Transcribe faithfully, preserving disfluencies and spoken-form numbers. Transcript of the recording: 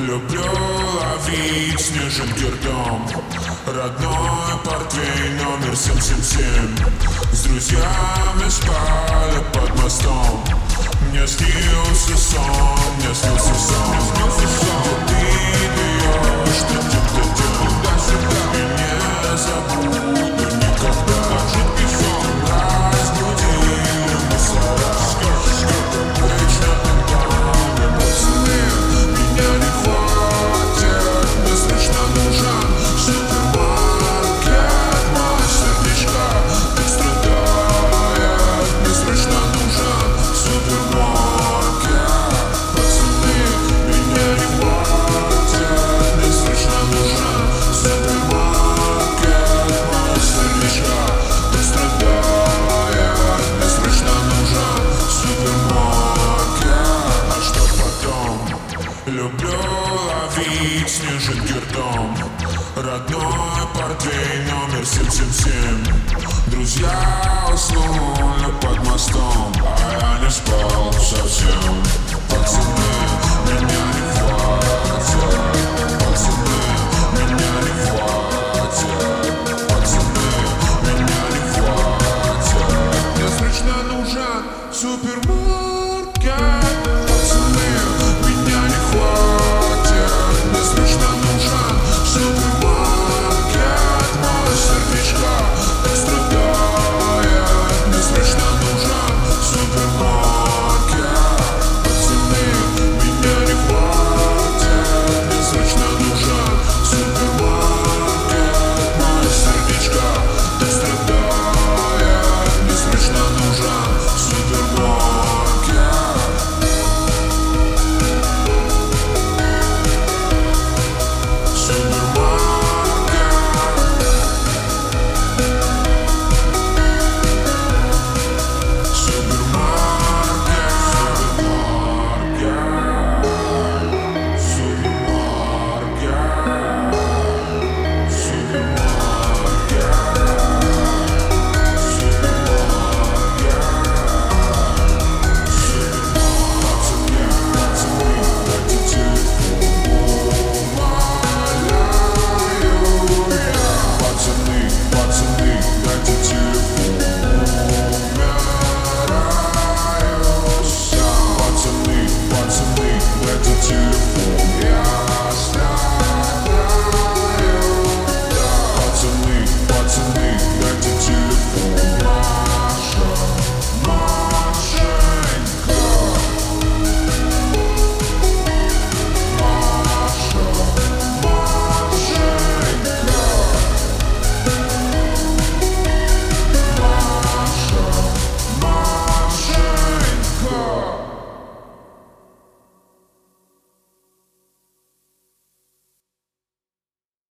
Люблю ловить снежинки ртом. Родной портвейн номер семь семь семь. С друзьями спали под мостом. Мне снился сон, мне снился сон. Где ты бьешь, ты где-то туда-сюда. И не забуду никогда. Разбудили мусора. Вечно туманы пацаны. Меня не хватит, мне срочно нужен супермаркет. Мой сердечко так страдает. Мне срочно нужен супермаркет. Пацаны, меня не хватит, мне срочно нужен супермаркет. Мой сердечко так страдает. Мне срочно нужен супермаркет. А что потом? Люблю ловить снежинки ртом. Родной портвейн номер семь семь семь. Друзья уснули под мостом, а я не спал совсем.